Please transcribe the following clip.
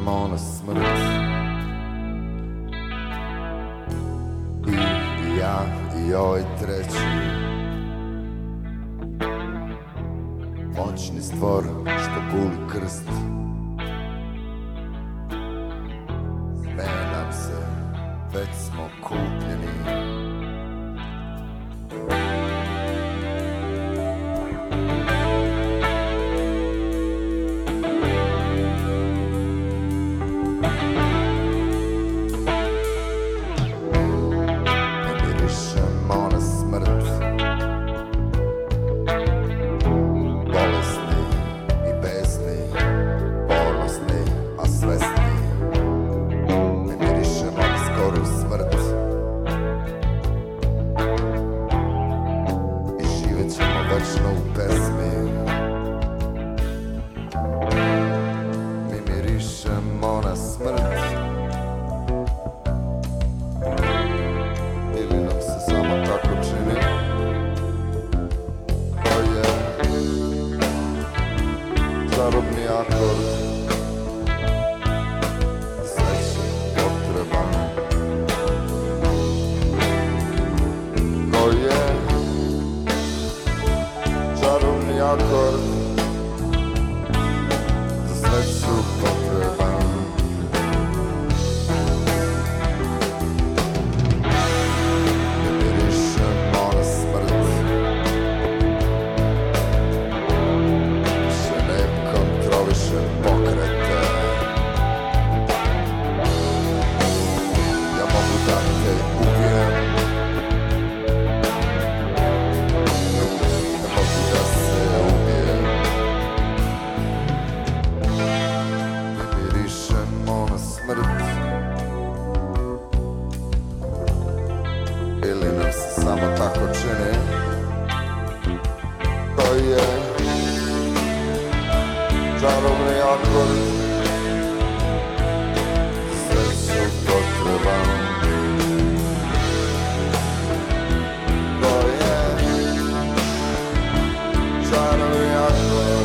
mirišemo na smrt. I ja i ovaj treći moćni stvor što guli krst. Smeje nam se, već smo kupljeni. Čarobni akord, sreći potreban. To je čarobni akord, za sreću potreban. Ne mirišemo na smrt, kontrolišem pokrete. Ja mogu da te ubijem, ne mogu da se ubijem. Mi mirišemo na smrt, ili nam se samo tako čini. To je čarobni akord, sreću potreban. To je čarobni akord.